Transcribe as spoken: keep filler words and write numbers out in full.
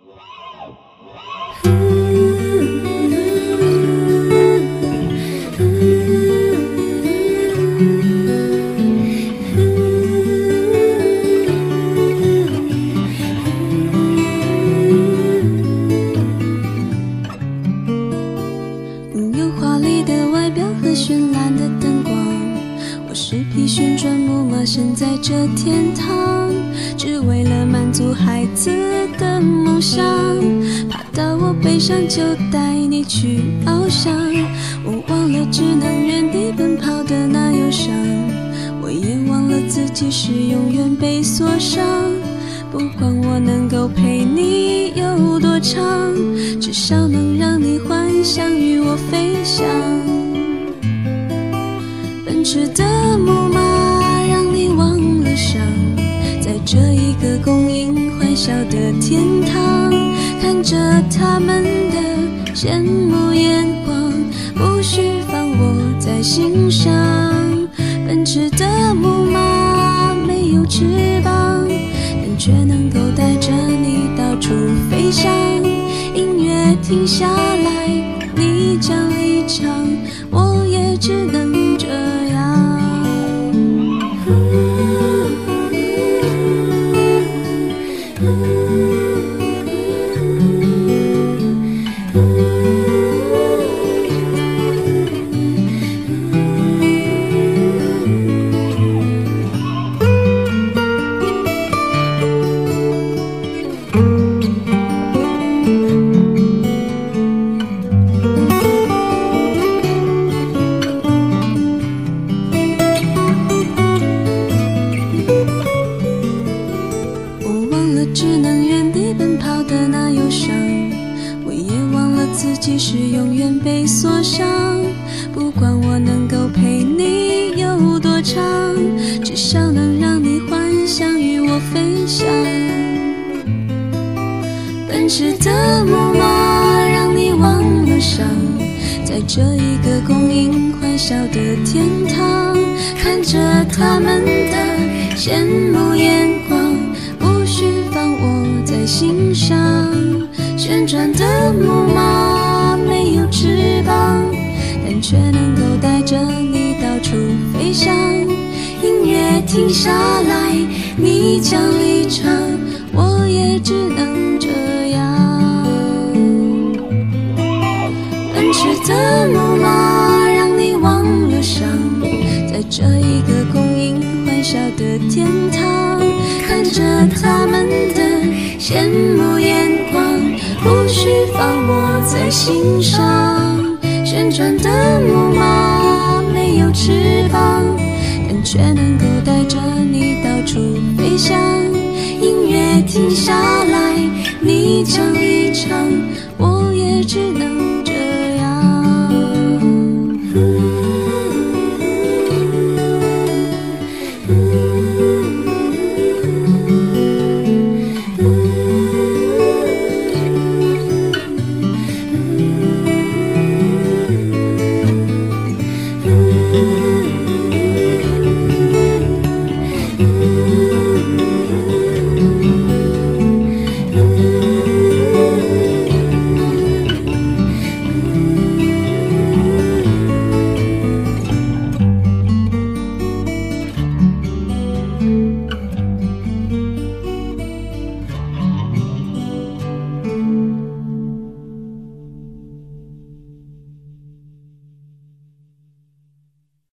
有华丽的外表和绚烂的灯光，我是匹旋转木马，身在这天堂，只为了满足孩子的梦想。爬到我背上就带你去翱翔，我忘了只能原地奔跑的那忧伤，我也忘了自己是永远被锁上。不管我能够陪你有多长，至少能让你幻想与我飞翔。奔驰的木马让你忘了伤，在这一个供应欢笑的天堂，看着他们的羡慕眼光，不需放我在心上。奔驰的木马没有翅膀，却能够带着你到处飞翔。音乐停下来，你将离场，我也只能这样。只能原地奔跑的那忧伤，我也忘了自己是永远被锁上。不管我能够陪你有多长，至少能让你幻想与我飞翔。奔驰的木马让你忘了伤，在这一个供应欢笑的天堂，看着他们的羡慕眼光，在心上。旋转的木马没有翅膀，但却能够带着你到处飞翔。音乐停下来，你将离场，我也只能这样。奔驰的木马让你忘了伤，在这一个供应欢笑的天堂，看着他们的羡慕眼光，不需放我在心上。旋转的木马没有翅膀，但却能够带着你到处飞翔。音乐停下来，你将离场，我也只能